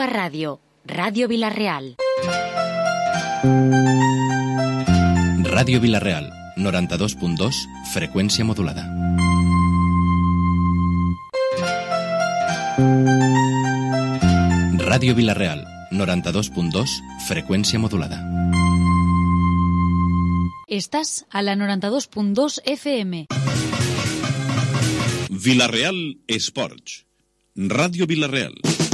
ràdio, Ràdio Vila-real. Ràdio Vila-real, 92.2, freqüència modulada. Ràdio Vila-real, 92.2, freqüència modulada. Estàs a la 92.2 FM. Vila-real Esports. Ràdio Vila-real.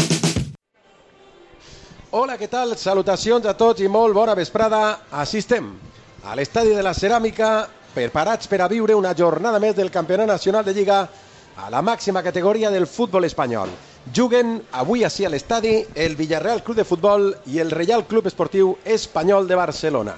Hola, què tal? Salutacions a tots i molt bona vesprada. Així estem, a l'estadi de la Ceràmica, preparats per a viure una jornada més del Campionat Nacional de Lliga a la màxima categoria del futbol espanyol. Juguen avui així a l'estadi el Villarreal Club de Futbol i el Reial Club Esportiu Espanyol de Barcelona.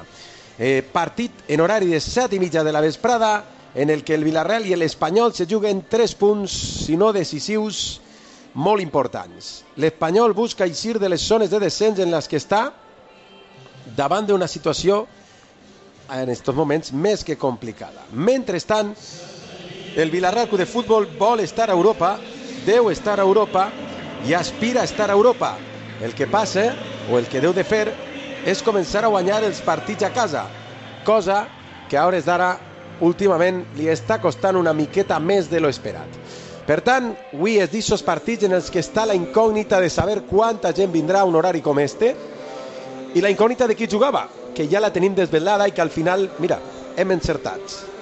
Partit en horari de 7:30 de la vesprada, en el que el Villarreal i l'Espanyol se juguen 3 punts, si no decisius, molt importants. L'Espanyol busca eixir de les zones de descens en les que està davant d'una situació en aquests moments més que complicada. Mentrestant, el Villarreal Club de Futbol vol estar a Europa, deu estar a Europa i aspira a estar a Europa. El que passa, o el que deu de fer, és començar a guanyar els partits a casa, cosa que a hores d'ara últimament li està costant una miqueta més de lo esperat. Per tant, avui és d'aquests partits en els que està la incògnita de saber quanta gent vindrà a un horari com este i la incògnita de qui jugava, que ja la tenim desvelada i que al final, mira, hem encertat,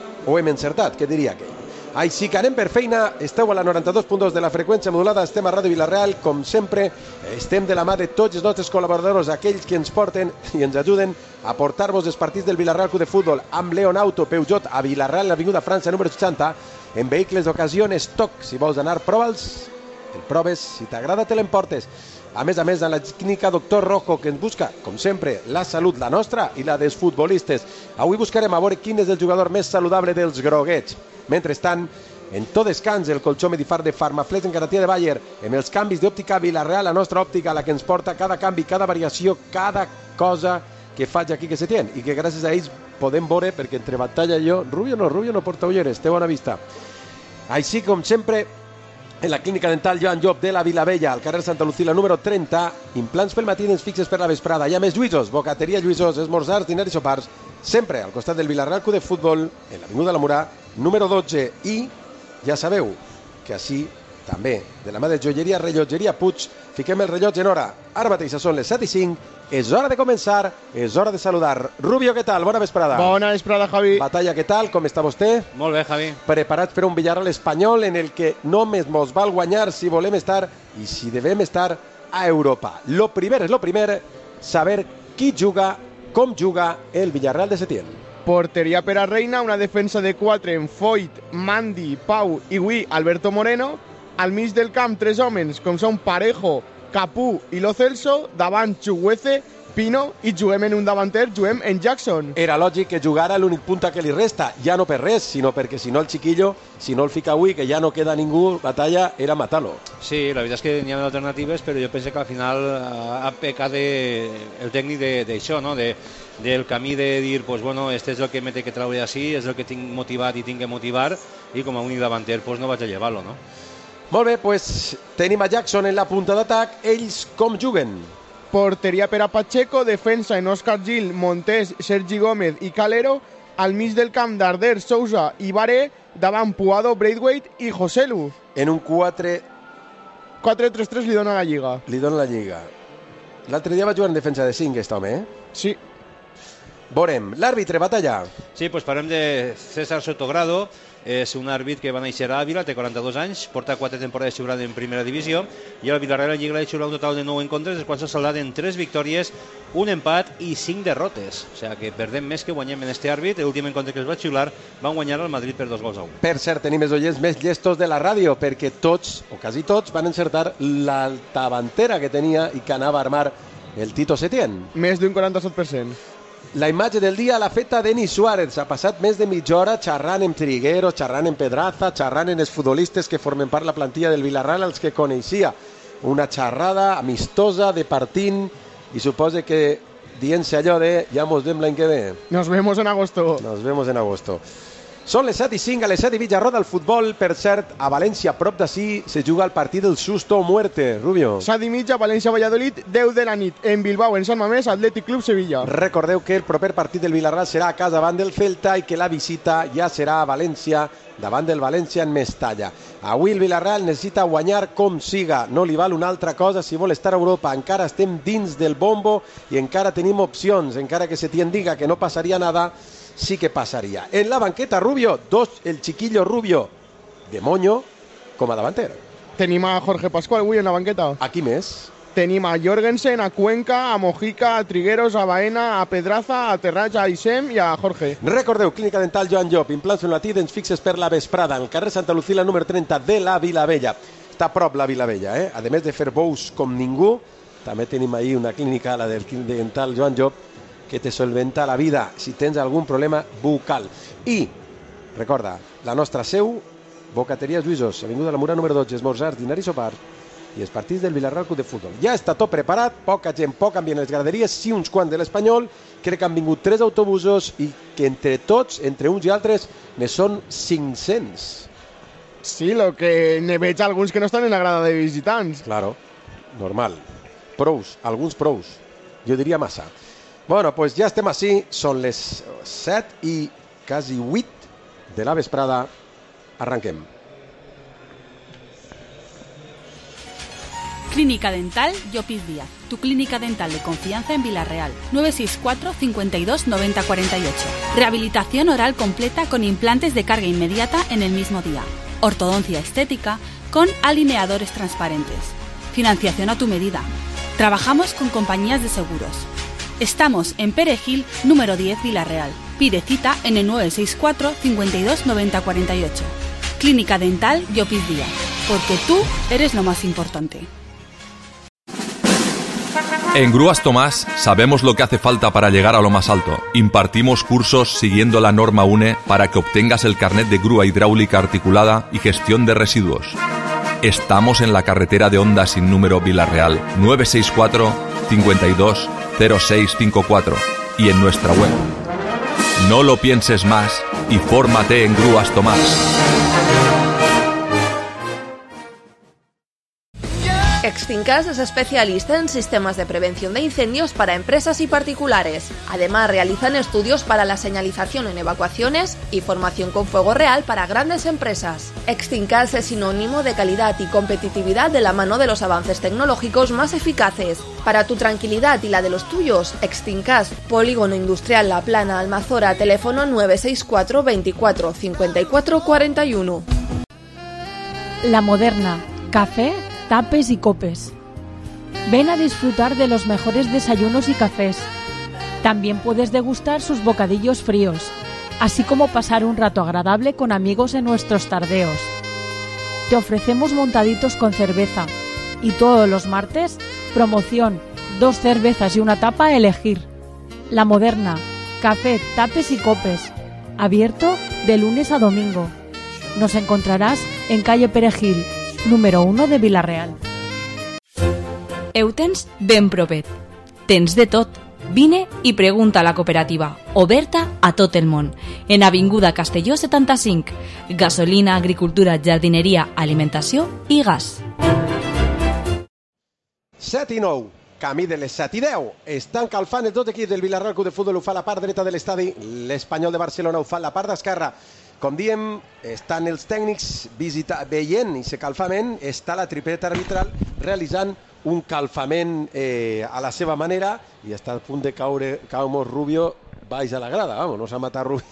què diria aquell. Així que anem per feina, esteu a la 92.2 de la freqüència modulada, estem a Ràdio Vila-real, com sempre, estem de la mà de tots els nostres col·laboradors, aquells que ens porten i ens ajuden a portar-vos els partits del Villarreal Club de Futbol amb Leon Auto Peugeot a Vila-real, l'avinguda França, número 60, en vehicles d'ocasió stock. Si vols anar, prova'ls, el proves, si t'agrada te l'emportes. A més, en la clínica Doctor Rojo, que ens busca, com sempre, la salut, la nostra i la dels futbolistes. Avui buscarem a veure quin és el jugador més saludable dels groguets. Mentrestant, en tot descans, el colxó Medifar de Farmaflex en garantia de Bayer, amb els canvis d'òptica Vila-real, la nostra òptica, la que ens porta cada canvi, cada variació, cada cosa que faig aquí que se tien, i que gràcies a ells podem veure, perquè entre Batalla i jo, Rubio no porta ulleres, té bona vista. Així com sempre, en la clínica dental Joan Llop de la Vilavella, al carrer Santa Lucila, número 30, implants pel matí, dents fixes per la vesprada. Hi ha més Lluïsos, bocateria Lluïsos, esmorzars, diners i sopars, sempre al costat del Villarreal Club de Futbol, en l'avinguda La Murà, número 12. I ja sabeu que així, també, de la mà de joieria Rellotgeria Puig, fiquem el rellotge en hora. Ara mateix són les 7:05, és hora de començar, és hora de saludar. Rubio, què tal? Bona vesprada. Bona vesprada, Javi. Batalla, què tal? Com està vostè? Molt bé, Javi. Preparats per un Villarreal espanyol en el que només mos val guanyar si volem estar i si devem estar a Europa. Lo primer és lo primer, saber qui juga, com juga el Villarreal de Setién. Porteria per a Reina, una defensa de 4 en Foyt, Mandi, Pau i avui Alberto Moreno. Al mig del camp, 3 homes, com són Parejo, Capú i Lo Celso. Davant Chuguece, Pino, i juguem en un davanter, juguem en Jackson. Era lògic que jugara l'únic punta que li resta, ja no per res, sinó perquè si no el chiquillo, si no el fica avui, que ja no queda ningú, Batalla, era matar-lo. Sí, la veritat és que n'hi ha alternatives, però jo penso que al final ha pecat el tècnic d'això, no? Del camí de dir, pues bueno, este és el que m'he de treure així, és el que tinc motivat i tinc que motivar, i com a únic davanter pues no vaig a llevar-lo, no? Molt bé, pues tenim a Jackson en la punta d'atac. Ells com juguen? Porteria per a Pacheco, defensa en Òscar Gil, Montés, Sergi Gómez i Calero. Al mig del camp, Darder, Sousa i Baré. Davant Puado, Braithwaite i Joselu. En un 4-3-3 li dona la Lliga. Li dona la Lliga. L'altre dia va jugar en defensa de 5, aquest home, eh? Sí. Veurem. L'àrbitre, Batalla. Sí, pues parlem de César Sotogrado. És un àrbit que va néixer a Ávila, té 42 anys, porta 4 temporades jugant en primera divisió i el Villarreal en Lliga ha jugat un total de 9 encontres, els quals s'ha saldat en 3 victòries, un empat i 5 derrotes. O sigui que perdem més que guanyem en este àrbit. L'últim encontre que es va xiular van guanyar al Madrid per 2-1. Per cert, tenim els oients més llestos de la ràdio, perquè tots, o quasi tots, van encertar la davantera que tenia i que anava a armar el Tito Setién. Més d'un 47%. La imatge del dia l'ha feta Denis Suárez. Ha passat més de mitja hora xerrant amb Trigueros, xerrant amb Pedraza, xerrant amb els futbolistes que formen part de la plantilla del Villarreal, els que coneixia. Una xerrada amistosa de partint i suposa que dient-se allò de ja mos vem l'any que ve. Nos vemos en agosto. Nos vemos en agosto. Són les 7:05, a les 7:30 roda el futbol. Per cert, a València, prop d'ací, se juga el partit del susto o muerte. Rubio. 7:30, València-Valladolid, 10 de la nit. En Bilbao, en Sant Mamés, Atlètic Club Sevilla. Recordeu que el proper partit del Villarreal serà a casa davant del Celta i que la visita ja serà a València davant del València en Mestalla. Avui el Villarreal necessita guanyar com siga. No li val una altra cosa si vol estar a Europa. Encara estem dins del bombo i encara tenim opcions. Encara que se tien diga que no passaria nada, sí que passaria. En la banqueta, Rubio, el chiquillo Rubio de Moño com a davanter. Tenim a Jorge Pascual avui en la banqueta. Aquí més. Tenim a Jorgensen, a Cuenca, a Mojica, a Trigueros, a Baena, a Pedraza, a Terrats, a Isem i a Jorge. Recordeu, Clínica Dental Joan Llop, implants Lunatí, fixes per la vesprada, al carrer Santa Lucila, número 30 de la Vilavella. Està a prop la Vilavella, eh? A més de fer bous com ningú, també tenim ahí una clínica, la del Clínica Dental Joan Llop, que te solventa la vida si tens algun problema bucal. I, recorda, la nostra seu, Bocateries Lluïsos, avinguda la Mura número 12, esmorzars, dinar i sopar, i els partits del Villarreal Club de Futbol. Ja està tot preparat, poca gent, poc ambient a les graderies, sí uns quants de l'Espanyol, crec que han vingut 3 autobusos i que entre tots, entre uns i altres, ne són 500. Sí, lo que ne veig alguns que no estan en la grada de visitants. Claro, normal. Prous, alguns prous. Jo diria massa. Bueno, pues ja estem així, són les 7 i quasi 8 de la vesprada. Arranquem. Clínica Dental Llopis Díaz, tu clínica dental de confianza en Villarreal. 964 52 90 48. Rehabilitación oral completa con implantes de carga inmediata en el mismo día. Ortodoncia estética con alineadores transparentes. Financiación a tu medida. Trabajamos con compañías de seguros. Estamos en Perejil, número 10, Villarreal. Pide cita en el 964 52 90 48. Clínica Dental Llopis Díaz, porque tú eres lo más importante. En Grúas Tomás sabemos lo que hace falta para llegar a lo más alto. Impartimos cursos siguiendo la norma UNE para que obtengas el carnet de grúa hidráulica articulada y gestión de residuos. Estamos en la carretera de Honda sin número Villarreal, 964 52 0654 y en nuestra web. No lo pienses más y fórmate en Grúas Tomás. Extincas es especialista en sistemas de prevención de incendios para empresas y particulares. Además, realizan estudios para la señalización en evacuaciones y formación con fuego real para grandes empresas. Extincas es sinónimo de calidad y competitividad de la mano de los avances tecnológicos más eficaces. Para tu tranquilidad y la de los tuyos, Extincas, Polígono Industrial La Plana, Almazora, teléfono 964 24 54 41. La Moderna, café, tapes y copes. Ven a disfrutar de los mejores desayunos y cafés. También puedes degustar sus bocadillos fríos, así como pasar un rato agradable con amigos en nuestros tardeos. Te ofrecemos montaditos con cerveza y todos los martes, promoción, 2 cervezas y una tapa a elegir. La Moderna, café, tapes y copes. Abierto de lunes a domingo. Nos encontrarás en calle Perejil, número 1 de Villarreal. Eutens ben propet. Tens de tot. Vine i pregunta a la cooperativa, oberta a tot el món. En Avinguda Castelló 75. Gasolina, agricultura, jardineria, alimentació i gas. 7 i 9. Camí de les 7 i 10. Estan calfant els dos equips del Villarreal Club de Futbol. Ho fa la part dreta de l'estadi. L'Espanyol de Barcelona ho fa la part d'esquerra. Com diem, estan els tècnics veient i se calfament, està la tripleta arbitral realitzant un calfament a la seva manera i està a punt de caure Rubio baix a la grada. Vamos, no s'ha matat Rubio.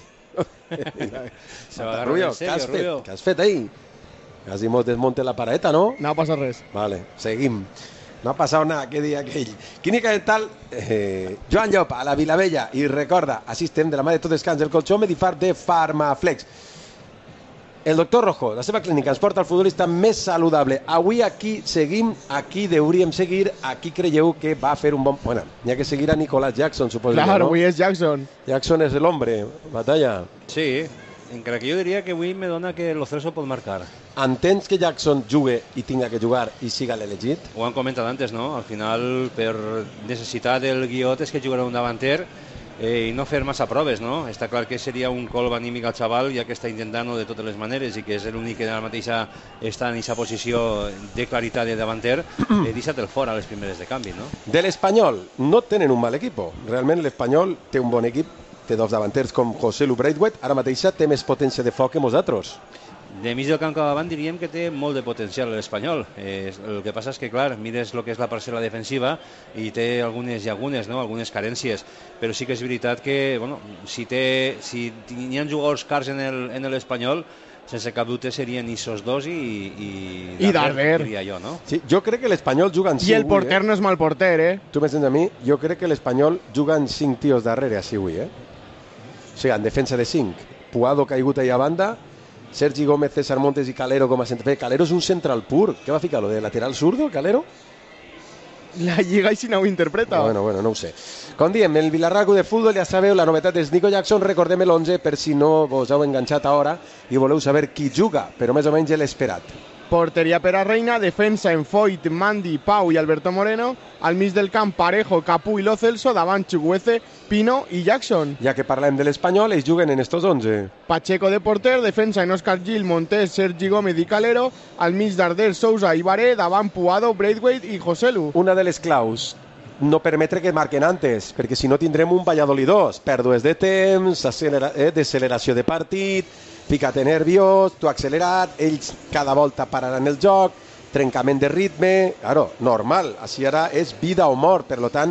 Rubio, què has fet ahí? Quasi mos desmonte la pareta, ¿no? No ha passat res. Vale, seguim. No ha passat nada, què dia aquell. Clínica Dental Joan Llop, a la Vilavella. I recorda, assistem de la mà de tot descans, el colxó Medifar de Farmaflex. El doctor Rojo, la seva clínica, ens porta el futbolista més saludable. Avui aquí seguim, aquí hauríem seguir, aquí creieu que va fer un bon... Bueno, n'hi ha que seguir a Nicolás Jackson, suposo. Claro, avui és Jackson. Jackson és l'hombre, batalla. Sí, encara que jo diria que avui me dona que Lo Celso pot marcar. Entens que Jackson jugue i tinga que jugar i siga l'elegit? Ho han comentat antes, no? Al final, per necessitat del guiot és que jugarà un davanter i no fer massa proves, no? Està clar que seria un colp anímic al xaval, ja que està intentant-ho de totes les maneres i que és l'únic que ara mateix està en aquesta posició de claritat de davanter, deixat-el fora a les primeres de canvi, no? De l'Espanyol, no tenen un mal equip. Realment l'Espanyol té un bon equip, té dos davanters com José Lu Braithwaite, ara mateix té més potència de foc que nosaltres. De mig del camp cap avant diríem que té molt de potencial l'Espanyol. El que passa és que, clar, mires el que és la parcel·la defensiva i té algunes llagunes, no? Algunes carències, però sí que és veritat que, bueno, si n'hi ha jugadors cars en l'Espanyol, sense cap dubte serien Isos 2 i Darder, diria jo, no? Sí, jo crec que l'Espanyol juga en 5. I el porter no és mal porter, Tu m'entens a mi? Jo crec que l'Espanyol juga en 5 tios darrere, així avui, O sigui, en defensa de 5. Puado caigut ahí a banda, Sergi Gómez, César Montes i Calero com a central. Calero és un central pur. Què va ficar, lo de lateral zurdo, Calero? La Lliga i si no ho interpreta. Bueno, no ho sé. Com diem, el Villarreal de futbol, ja sabeu, la novetat és Nico Jackson. Recordem l'11 per si no vos heu enganxat ara i voleu saber qui juga, però més o menys l'esperat. Porteria per a Reina, defensa en Foyt, Mandi, Pau i Alberto Moreno, al mig del camp Parejo, Capú i Lo Celso, davant Chukwueze, Pino i Jackson. Ja que parlem de l'Espanyol, ells juguen en estos 11. Pacheco de porter, defensa en Óscar Gil, Montés, Sergi Gómez i Calero, al mig Darder, Sousa i Baré, davant Puado, Braithwaite i José Lu. Una de les claus, no permetre que marquen antes, perquè si no tindrem un Valladolid 2, pèrdues de temps, deceleració de partit, fica't nerviós, tu accelerat, ells cada volta pararan el joc, trencament de ritme, claro, normal, així ara és vida o mort, per tant,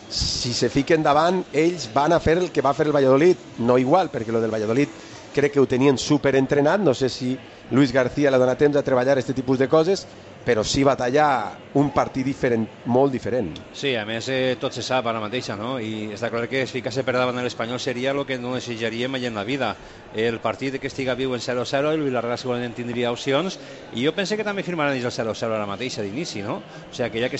si se fiquen davant, ells van a fer el que va fer el Valladolid, no igual, perquè lo del Valladolid crec que ho tenien superentrenat, no sé si Luis García le dona temps a treballar aquest tipus de coses, però sí batallar un partit diferent, molt diferent. Sí, a més tot se sap ara mateixa, no? I està clar que ficar-se per davant l'Espanyol seria el que no desitjaríem mai en la vida. El partit que estiga viu en 0-0, el Villarreal segurament tindria opcions, i jo pense que també firmaran ells el 0-0 ara mateixa d'inici, no? O sigui que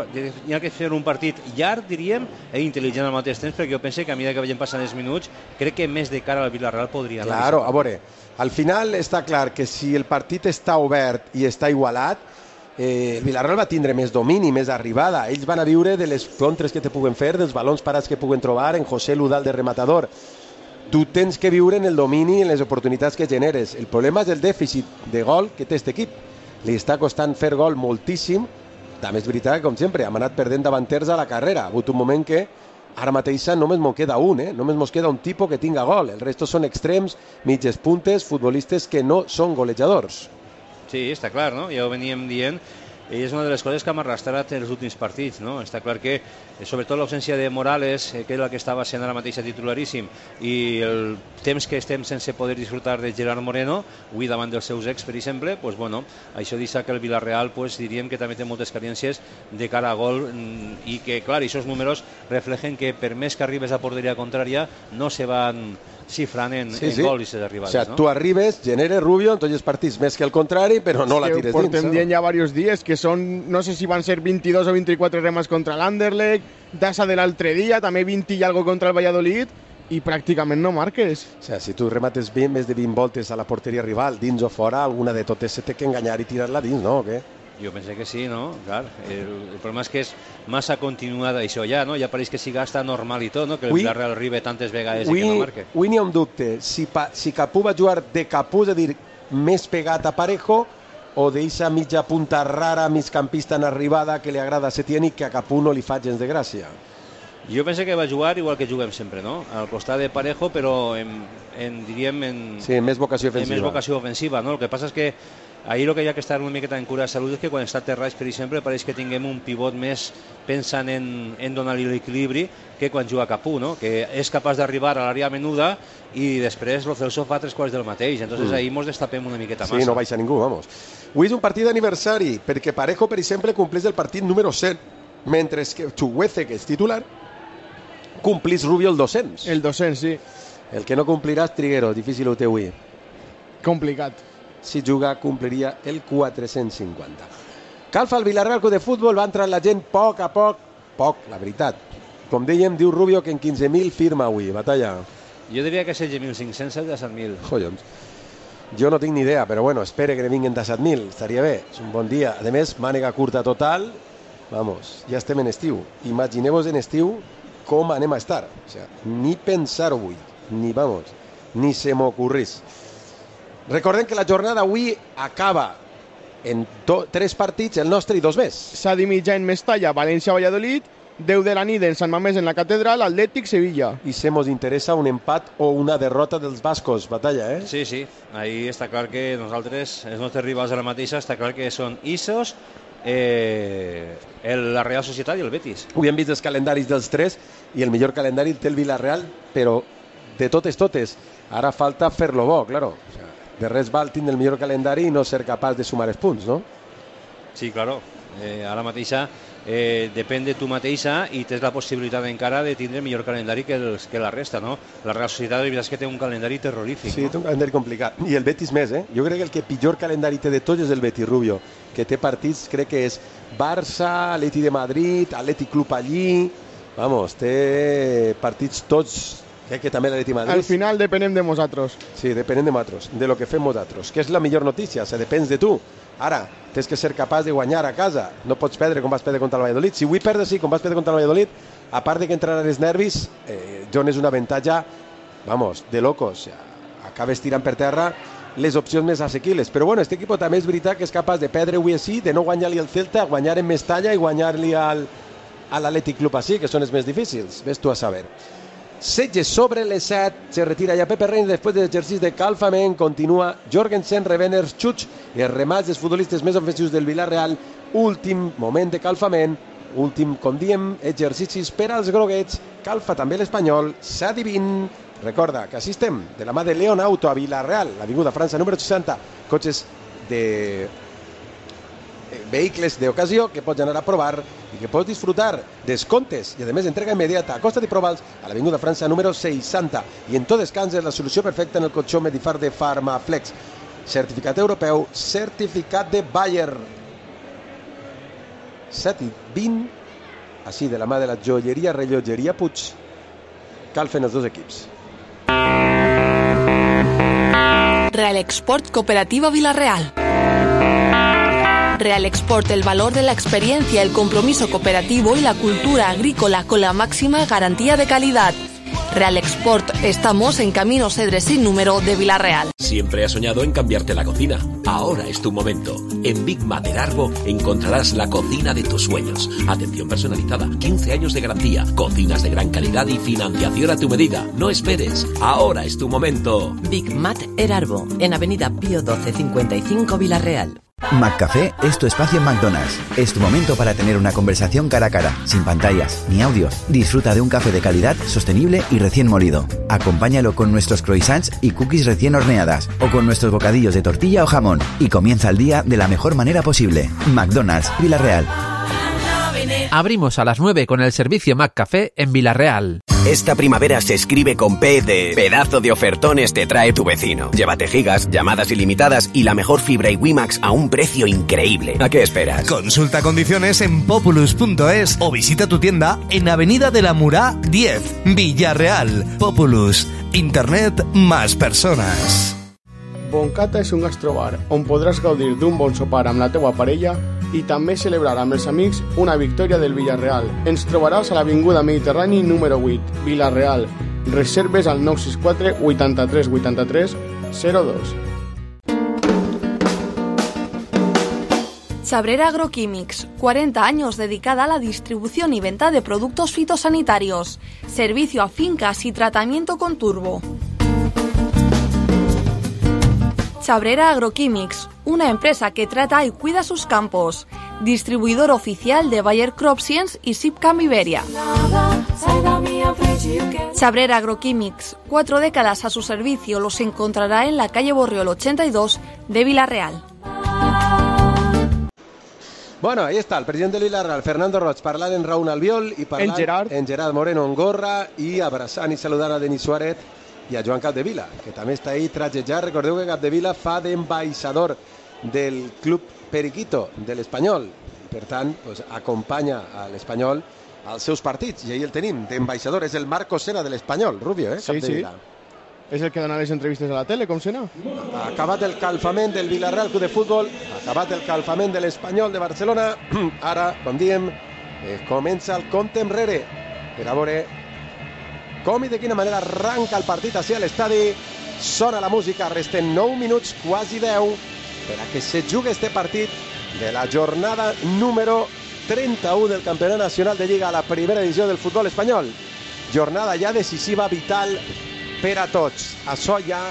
hi ha que fer un partit llarg, diríem, i intel·ligent al mateix temps, perquè jo pense que a mesura que vagin passant els minuts, crec que més de cara al Villarreal podria anar. Claro, a veure, al final està clar que si el partit està obert i està igualat, el Villarreal va tindre més domini, més arribada. Ells van a viure de les contres que te puguen fer, dels balons parats que puguen trobar, en José Ludal de rematador. Tu tens que viure en el domini i en les oportunitats que generes. El problema és el dèficit de gol que té aquest equip. Li està costant fer gol moltíssim. També és veritat que, com sempre, hem anat perdent davanters a la carrera. Ha hagut un moment que ara mateix només mos queda un, només mos queda un tipus que tinga gol. El resto són extrems, mitges puntes, futbolistes que no són golejadors. Sí, està clar, no? Ja ho veníem dient, i és una de les coses que hem arrastrat en els últims partits, no? Està clar que, sobretot l'ausència de Morales, que era el que estava sent ara mateix titularíssim, i el temps que estem sense poder disfrutar de Gerard Moreno, avui davant dels seus ex, per exemple, pues bueno, això deixa que el Villarreal, pues, diríem que també té moltes carències de cara a gol, i que, clar, aquests números reflejen que per més que arribes a porteria contrària, no se van xifrant en gols i ses arribades. O sea, tu arribes, generes Rubio en tots els partits més que el contrari, però no la tires dins. Portem dient ja diversos dies que són, no sé si van ser 22 o 24 remes contra l'Anderlecht, Dasa de l'altre dia, també 20 i algo contra el Valladolid, i pràcticament no marques. O sea, si tu remates més de 20 voltes a la porteria rival, dins o fora, alguna de totes se té que enganyar i tirar-la dins, no? O què? Jo penso que sí, no? Clar, el problema és que és massa continuada això ja, no? Ja pareix que si gasta normal i tot, no? Que el Villarreal arriba tantes vegades i que no marque. Avui n'hi ha un dubte. Si Capú va jugar de Capú, és a dir, més pegat a Parejo, o d'eixa mitja punta rara, migcampista en arribada, que li agrada a Setién i que a Capú no li fa gens de gràcia. Jo penso que va jugar igual que juguem sempre, no? Al costat de Parejo, però diríem sí, en més vocació ofensiva. En més vocació ofensiva, no? El que passa és que ahir el que hi ha que estar una miqueta en cura de salut és que quan està Terraix, per exemple, pareix que tinguem un pivot més pensant en donar-li l'equilibri que quan juga Capú, no? Que és capaç d'arribar a l'àrea menuda i després Lo Celso fa 3 quarts del mateix. Entonces ahir mos destapem una miqueta massa. Sí, no baixa ningú, vamos. Avui és un partit d'aniversari, perquè Parejo, per exemple, compleix el partit número 100, mentre que Chukwueze, que és titular, complís Rubio el 200. El 200, sí. El que no complirà és Triguero, difícil ho té avui. Complicat. Si juga, compliria el 450. Cal fa el Villarreal de futbol, va entrar la gent poc a poc, la veritat. Com dèiem, diu Rubio que en 15.000 firma avui, batalla. Jo diria que 16.500 de 7.000. Collons. Jo no tinc ni idea, però bueno, espere que ne vinguin de 7.000, estaria bé, és un bon dia. A més, mànega curta total, vamos, ja estem en estiu. Imagineu-vos en estiu com anem a estar. O sea, ni pensar-ho avui, ni se m'ocorrís. Recordem que la jornada avui acaba en 3 partits, el nostre i 2 més. S'ha de mitjà en Mestalla, València-Valladolid, 10 de la nit en Sant Mamés en la Catedral, Atlètic-Sevilla. I se mos interessa un empat o una derrota dels bascos, Batalla, eh? Sí, ahí està clar que nosaltres, els nostres rivals ara mateixa, està clar que són Isos, la Real Societat i el Betis. Avui hem vist els calendaris dels 3 i el millor calendari el té el Villarreal, però de totes. Ara falta fer-lo bo, claro. O sea, de res val tindre el millor calendari i no ser capaç de sumar els punts, no? Sí, claro. Ara mateixa depèn de tu mateixa i tens la possibilitat encara de tindre millor calendari que la resta, no? La Real Societat, la veritat és que té un calendari terrorífic. Sí, té un calendari complicat. I el Betis més, eh? Jo crec que el que pitjor calendari té de tots és el Betis, Rubio, que té partits, crec que és Barça, Atleti de Madrid, Atleti Club allí... Vamos, té partits tots... Crec que també l'Atleti Madrid... Al final depenem de nosaltres. Sí, depenem de nosaltres, de lo que fem nosaltres, que és la millor notícia, se depèn de tu. Ara, tens que ser capaç de guanyar a casa. No pots perdre com vas perdre contra el Valladolid. Si avui perdes, sí, com vas perdre contra el Valladolid, a part de que entraran els nervis, John és un avantatge, vamos, de locos. Acabes tirant per terra les opcions més assequibles. Però bueno, este equip també és veritat que és capaç de perdre avui així, de no guanyar-li al Celta, guanyar en Mestalla i guanyar-li a l'Atlètic Club així, que són els més difícils. Ves tu a saber. Setge sobre les 7, se retira ja Pepe Reina després de l'exercici de calfament, continua Jorgensen, Reveners, Chuch i els remats dels futbolistes més ofensius del Villarreal. Últim moment de calfament, últim, com diem, exercicis per als groguets. Calfa també l'Espanyol, 7:20. Recorda que assistem de la mà de León Auto a Villarreal, l'Avinguda França número 60, cotxes de vehicles d'ocasió que pots anar a provar i que pots disfrutar descontes i a més entrega immediata. Acosta't i prova'ls a l'Avinguda França número 60 i en tot descans és la solució perfecta en el cotxó Medifar de Farmaflex, certificat europeu, certificat de Bayer. 7:20, així de la mà de la joieria Rellotgeria Puig. Calfen els dos equips. Real Export Cooperativa Villarreal. Real Export, el valor de la experiencia, el compromiso cooperativo y la cultura agrícola con la máxima garantía de calidad. Real Export, estamos en Camino Cedres sin número de Villarreal. Siempre has soñado en cambiarte la cocina. Ahora es tu momento. En Big Mat Erarbo encontrarás la cocina de tus sueños. Atención personalizada, 15 años de garantía, cocinas de gran calidad y financiación a tu medida. No esperes. Ahora es tu momento. Big Mat Erarbo, en Avenida Pío 12 55 Villarreal. McCafé es tu espacio en McDonald's. Es tu momento para tener una conversación cara a cara, sin pantallas ni audios. Disfruta de un café de calidad, sostenible y recién molido. Acompáñalo con nuestros croissants y cookies recién horneadas o con nuestros bocadillos de tortilla o jamón y comienza el día de la mejor manera posible. McDonald's, Villarreal. Abrimos a las 9 con el servicio McCafé en Villarreal. Esta primavera se escribe con P de pedazo de ofertones te trae tu vecino. Llévate gigas, llamadas ilimitadas y la mejor fibra y WiMax a un precio increíble. ¿A qué esperas? Consulta condiciones en populus.es o visita tu tienda en Avenida de la Murá 10, Villarreal. Populus. Internet más persones. Boncata és un gastrobar on podràs gaudir d'un bon sopar amb la teua parella i també celebrar amb els amics una victòria del Villarreal. Ens trobaràs a l'Avinguda Mediterrani número 8, Villarreal. Reserves al 964 83 83 02. Chabrera Agroquímics, 40 años dedicada a la distribución y venta de productos fitosanitarios. Servicio a fincas y tratamiento con turbo. Chabrera Agroquímics, una empresa que trata y cuida sus campos. Distribuidor oficial de Bayer Crop Science y Sipcam Iberia. Chabrera Agroquímics, 4 décadas a su servicio, los encontrará en la calle Borriol 82 de Villarreal. Bueno, ahí está el presidente del Villarreal, Fernando Roig, parlant en Raúl Albiol i parlant en Gerard Moreno en gorra i abraçant i saludant a Denis Suárez i a Joan Capdevila, que també està ahí trajejat. Recordeu que Capdevila fa d'ambaixador del club Periquito de l'Espanyol. Per tant, pues, acompanya a l'Espanyol als seus partits. I ahí el tenim, d'ambaixador. És el Marco Sena de l'Espanyol, Rubio, Capdevila. Sí. És el que dona les entrevistes a la tele, com Sena. Acabat el calfament del Villarreal Club de Futbol, acabat el calfament de l'Espanyol de Barcelona. Ara, com diem, comença el compte enrere. per a veure com i de quina manera arranca el partit així a l'estadi. Sona la música, resten 9 minuts, quasi 10, per a que se jugui este partit de la jornada número 31 del Campionat Nacional de Lliga a la primera edició del futbol espanyol. Jornada ja decisiva, vital per a tots. Això ja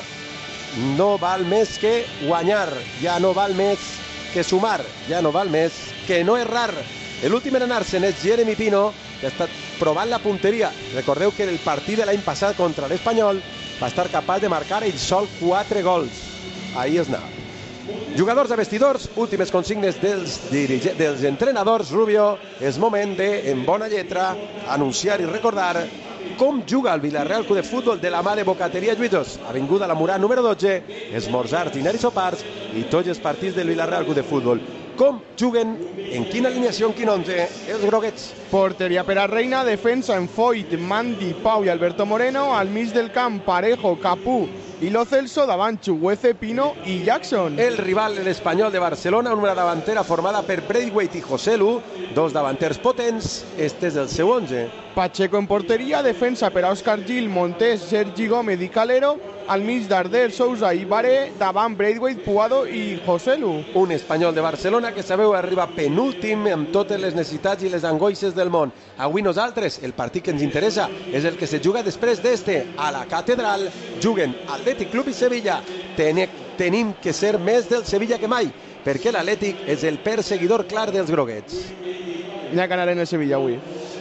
no val més que guanyar, ja no val més que sumar, ja no val més que no errar. L'últim en anar-se'n és Jeremy Pino, que ha estat provant la punteria. Recordeu que el partit de l'any passat contra l'Espanyol va estar capaç de marcar ell sol 4 gols. Ahí es anava. Jugadors a vestidors, últimes consignes dels entrenadors. Rubio, és moment de, en bona lletra, anunciar i recordar com juga el Villarreal Club de Futbol de la mà de Bocateria Lluïsos. Avinguda la Murà número 12, esmorzars, diners i sopars i tots els partits del Villarreal Club de Futbol. Com juguen, en quina alineació, en quin 11, els groguets? Porteria per a Reina, defensa en Foyt, Mandi, Pau i Alberto Moreno, al mig del camp Parejo, Capú i Lo Celso, davant Chuguece, Pino i Jackson. El rival, l'Espanyol de Barcelona, una davantera formada per Braithwaite i Joselu, dos davanters potents. Este és el seu 11. Pacheco en porteria, defensa per a Òscar Gil, Montés, Sergi Gómez i Calero, al mig d'Ardel, Sousa i Baré, davant Braithwaite, Puado i Joselu. Un Espanyol de Barcelona que sabeu arriba penúltim amb totes les necessitats i les angoixes del món. Avui nosaltres, el partit que ens interessa és el que se juga després d'este. A la Catedral juguen Atlètic Club i Sevilla. Tenim que ser més del Sevilla que mai, perquè l'Atlètic és el perseguidor clar dels groguets. N'hi ha que anar en el Sevilla avui.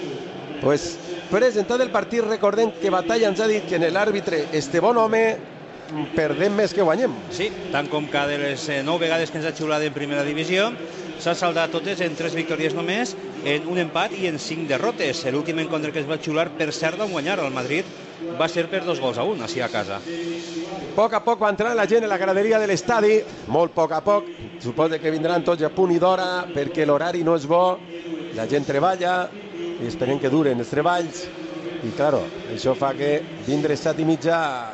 Pues, presentat el partit, recordem que Batalla ens ha dit que en l'àrbitre este bon home perdem més que guanyem. Sí, tant com cada de les 9 vegades que ens ha xiulat en primera divisió, s'ha saldat totes en 3 victòries només, en un empat i en 5 derrotes. L'últim encontre que es va xiular, per cert, de guanyar al Madrid va ser per 2-1, així a casa. A poc va entrar la gent en la graderia de l'estadi, molt a poc. Suposo que vindran tots a punt i d'hora perquè l'horari no és bo, la gent treballa i esperem que duren els treballs. I, claro, això fa que vindre 7:30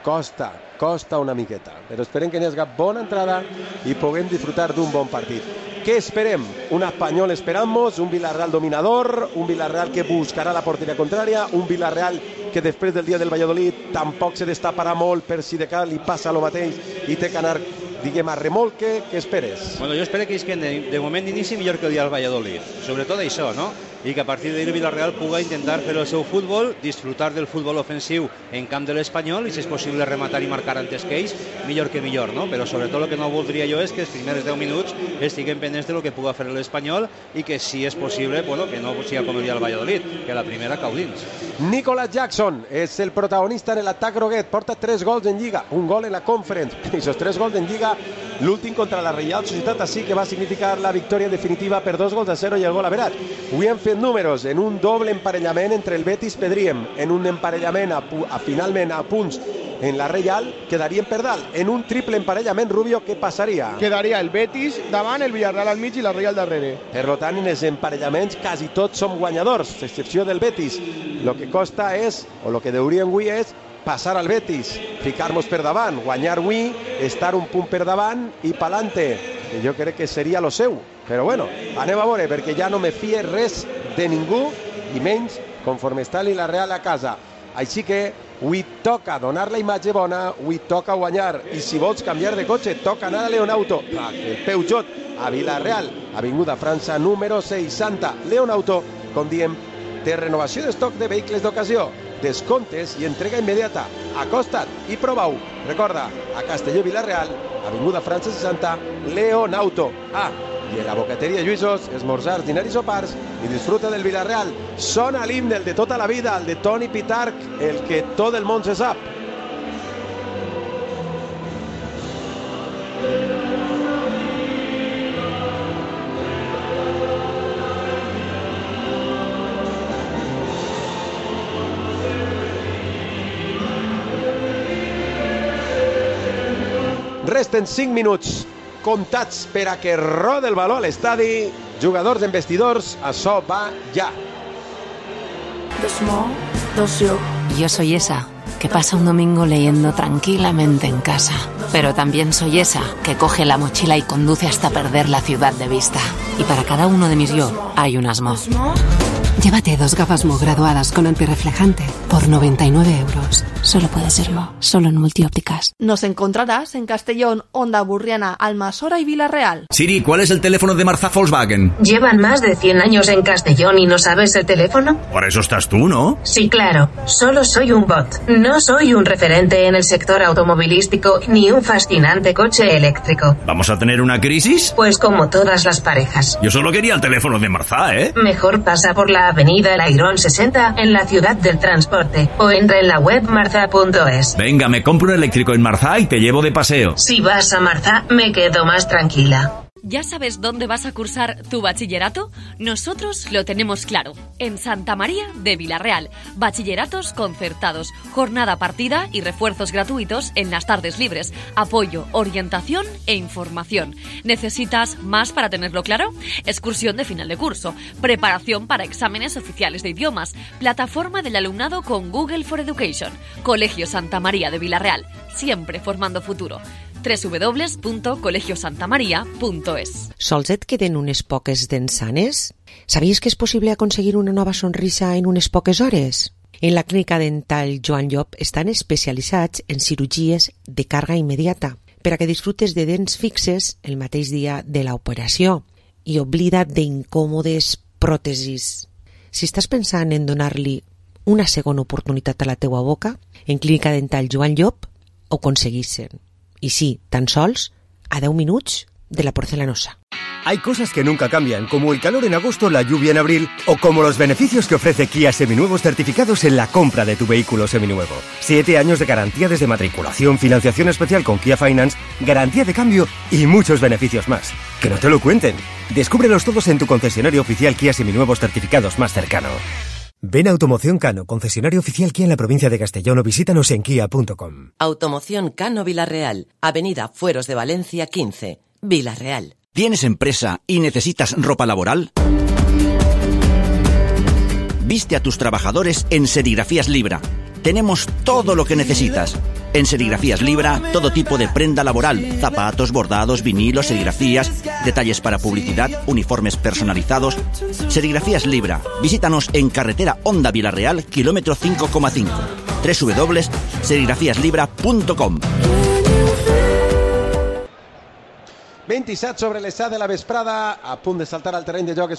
costa una miqueta. Però esperem que n'hi hagi bona entrada i puguem disfrutar d'un bon partit. Què esperem? Un Espanyol esperant-nos, un Villarreal dominador, un Villarreal que buscarà la porteria contrària, un Villarreal que després del dia del Valladolid tampoc se destaparà molt per si de cara li passa el mateix i té que anar, diguem, a remolque. Què esperes? Bueno, jo espero que és que de moment d'inici millor que el dia del Valladolid. Sobretot això, no? I que a partir d'ahir el Villarreal puga intentar fer el seu futbol, disfrutar del futbol ofensiu en camp de l'Espanyol i, si és possible, rematar i marcar antes que ells, millor que millor, no? Però sobretot el que no voldria jo és que els primers 10 minuts estiguem pendents de lo que puga fer l'Espanyol i que, si és possible, bueno, que no sigui com el dia del Valladolid, que la primera cau dins. Nicolas Jackson és el protagonista en l'atac groguet, porta 3 gols en Lliga, un gol en la Conference, i aquests 3 gols en Lliga, l'últim contra la Reial Societat així, que va significar la victòria definitiva per 2-0 i el gol averat. Avui hem fet números en un doble emparellament entre el Betis Pedriem, en un emparellament finalment a punts en la Reial, quedarien per dalt. En un triple emparellament, Rubio, què passaria? Quedaria el Betis davant, el Villarreal al mig i la Reial darrere. Per tant, en els emparellaments quasi tots som guanyadors, a excepció del Betis. Lo que costa és, o lo que deuríem avui és, passar al Betis, ficar-nos per davant, guanyar avui, estar un punt per davant i pa'lante, que jo crec que seria lo seu. Però bueno, anem a veure, perquè ja no me fie res de ningú, i menys conforme està el Villarreal a casa. Així que avui toca donar la imatge bona, avui toca guanyar, i si vols canviar de cotxe, toca anar a Leonauto. El Peugeot a Villarreal, Avinguda França número 60. Leonauto, com diem, té renovació d'estoc de vehicles d'ocasió, descomptes i entrega immediata. Acosta't i prova-ho. Recorda, a Castelló Villarreal, Avinguda França 60, Leonauto. I a la Bocateria Lluïsos, esmorzars, diners i sopars, i disfruta del Villarreal. Sona l'himne, el de tota la vida, el de Toni Pitarch, el que tot el món se sap. Resten 5 minuts comptats per a que rode el baló a l'estadi. Jugadors en vestidors, això va ja. Yo soy esa que pasa un domingo leyendo tranquilamente en casa, pero también soy esa que coge la mochila y conduce hasta perder la ciudad de vista. Y para cada uno de mis yo hay un Asmo. Llévate 2 gafas Mo graduadas con antirreflejante por 99 euros. Solo puede serlo, solo en Multiópticas. Nos encontrarás en Castellón, Hondaburriana, Almasora y Villarreal. Siri, ¿cuál es el teléfono de Marzá Volkswagen? ¿Llevan más de 100 años en Castellón y no sabes el teléfono? Por eso estás tú, ¿no? Sí, claro. Solo soy un bot. No soy un referente en el sector automovilístico ni un fascinante coche eléctrico. ¿Vamos a tener una crisis? Pues como todas las parejas. Yo solo quería el teléfono de Marzá, ¿eh? Mejor pasa por la avenida El Airón 60 en la ciudad del transporte o entra en la web marzá.es. Venga, me compro un eléctrico en Marzá y te llevo de paseo. Si vas a Marzá, me quedo más tranquila. ¿Ya sabes dónde vas a cursar tu bachillerato? Nosotros lo tenemos claro. En Santa María de Villarreal. Bachilleratos concertados, jornada partida y refuerzos gratuitos en las tardes libres. Apoyo, orientación e información. ¿Necesitas más para tenerlo claro? Excursión de final de curso, preparación para exámenes oficiales de idiomas, plataforma del alumnado con Google for Education. Colegio Santa María de Villarreal, siempre formando futuro. www.colegiosantamaria.es. Sols et queden unes poques dents sanes? ¿Sabías que es posible aconseguir una nova sonrisa en unes poques hores? En la clínica dental Joan Llop estan especialitzats en cirurgies de càrrega immediata per a que disfrutes de dents fixes el mateix dia de l'operació i oblida't d'incòmodes pròtesis. Si estàs pensant en donar-li una segona oportunitat a la teua boca, en clínica dental Joan Llop ho aconseguissin. Y sí, tan sols a 10 minuts de la porcelanosa. Hay cosas que nunca cambian, como el calor en agosto, la lluvia en abril, o como los beneficios que ofrece Kia Seminuevos certificados en la compra de tu vehículo seminuevo. 7 años de garantía desde matriculación, financiación especial con Kia Finance, garantía de cambio y muchos beneficios más. Que no te lo cuenten. Descúbrelos todos en tu concesionario oficial Kia Seminuevos certificados más cercano. Ven a Automoción Cano, concesionario oficial Kia en la provincia de Castellón, o visítanos en kia.com. Automoción Cano Villarreal, Avenida Fueros de Valencia 15, Villarreal. ¿Tienes empresa y necesitas ropa laboral? Viste a tus trabajadores en Serigrafías Libra. Tenemos todo lo que necesitas. En Serigrafías Libra, todo tipo de prenda laboral, zapatos, bordados, vinilos, serigrafías, detalles para publicidad, uniformes personalizados. Serigrafías Libra. Visítanos en carretera Honda Villarreal, kilómetro 5,5. www.serigrafiaslibra.com. 27 sobre l'estat de la vesprada, a punt de saltar al terreny de joc.